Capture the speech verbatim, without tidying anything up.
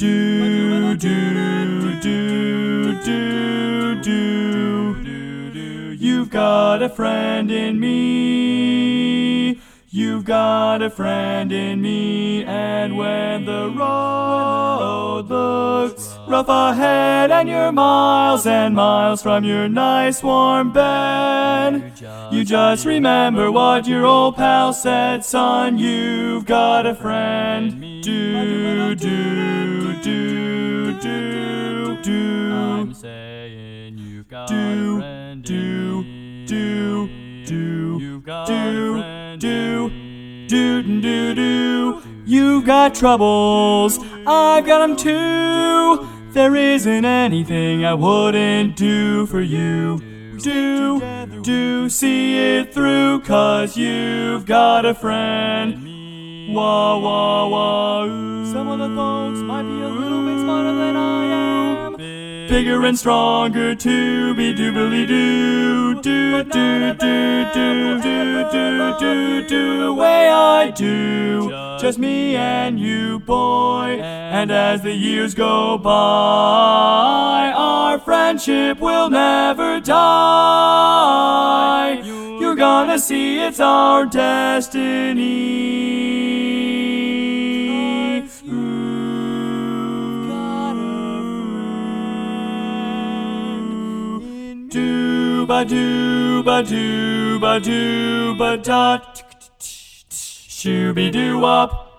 Do, do, do, do, do. You've got a friend in me. You've got a friend in me. And when the road looks rough ahead and you're miles and miles from your nice warm bed, you just remember what your old pal said. Son, you've got a friend. Do, do, do, do, do. I'm saying you've got Do, a friend do, in do, me. do, You've got do, a friend do, in do, me. do, do. You've got troubles, I've got 'em too. There isn't anything I wouldn't do for you. Do, do, see it through, 'cause you've got a friend. Wah, wah, wah, ooh. Some of the folks might be a little bit smarter than I am. Bigger and stronger to be doobly doo. Do, do, do, do, do, do, do, do the way I do. Just me and you, boy. And as the years go by, our friendship will never die. You're gonna see it's our destiny. Do ba do ba do ba do ba da, shooby doo wop.